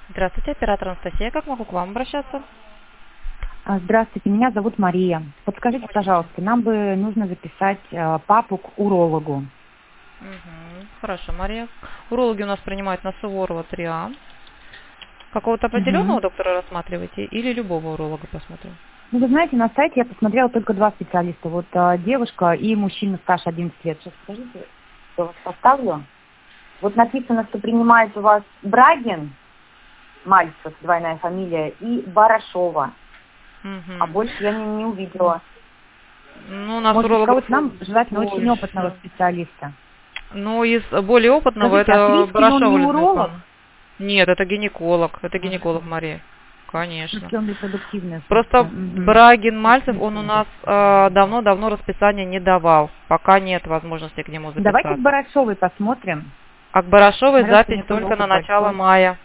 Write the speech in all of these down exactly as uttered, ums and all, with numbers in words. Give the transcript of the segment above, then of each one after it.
Здравствуйте, оператор Анастасия. Как могу к вам обращаться? А, Здравствуйте, меня зовут Мария. Подскажите, пожалуйста, нам бы нужно записать а, папу к урологу. Мгм. Хорошо, Мария. Урологи у нас принимают на Суворова три А. Какого-то определенного Мгм. доктора рассматриваете или любого уролога посмотрим? Ну, вы знаете, на сайте я посмотрела только два специалиста. Вот а, девушка и мужчина стаж одиннадцать лет. Сейчас скажите, я вас поставлю. Вот написано, что принимает у вас Брагин, Мальцев, двойная фамилия, и Барашова. А Мгм. больше я не, не увидела. Ну, у нас Может быть, урологов кого-то нам желательно очень опытного больше. специалиста. Ну, из более опытного Скажите, а это Крискин, он Барашова не Людмила уролог? Павловна. Нет, это гинеколог. Это гинеколог, Ага. Мария. В Конечно. смысле, он репродуктивная Просто функция. Мгм. Брагин Мальцев, он у нас э, давно-давно расписание не давал. Пока нет возможности к нему Давайте с записаться. Барашовой посмотрим. А к Барашовой Смотрел, что у запись нее тоже только на опыт начало большой. мая.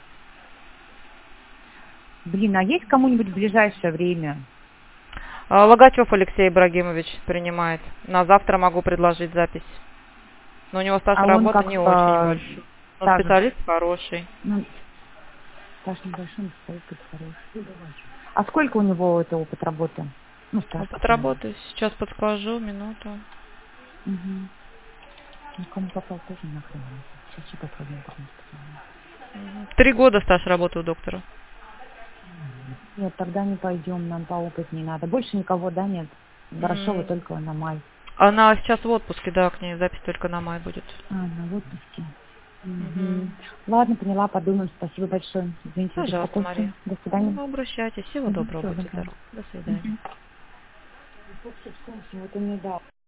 Блин, а есть кому-нибудь в ближайшее время? А, Логачев Алексей Ибрагимович принимает. На завтра могу предложить запись. Но у него стаж А он работы как не очень по большой. Но стажу? специалист хороший. Ну, стаж небольшой, но специалист хороший. А сколько у него это опыт работы? Ну, стаж Опыт какой у него? работы сейчас подскажу, минуту. Угу. Ну, кому попал, тоже нахрен. Сейчас еще попробуем интернет посмотреть. Мгм. Три года стаж работы у доктора. Нет, тогда не пойдем, нам по опыту не надо. Больше никого, да, нет? Барашова М, только на май. Она сейчас в отпуске, да, к ней запись только на май будет. А, на отпуске. Мгм. Угу. Ладно, поняла, подумаем. Спасибо большое. Извините за Пожалуйста, беспокойство. Мария. До свидания. Ну, обращайтесь. Всего Угу. доброго, Всего будьте доброго. здоровы. До свидания. Угу. Вот, собственно, вот он мне дал.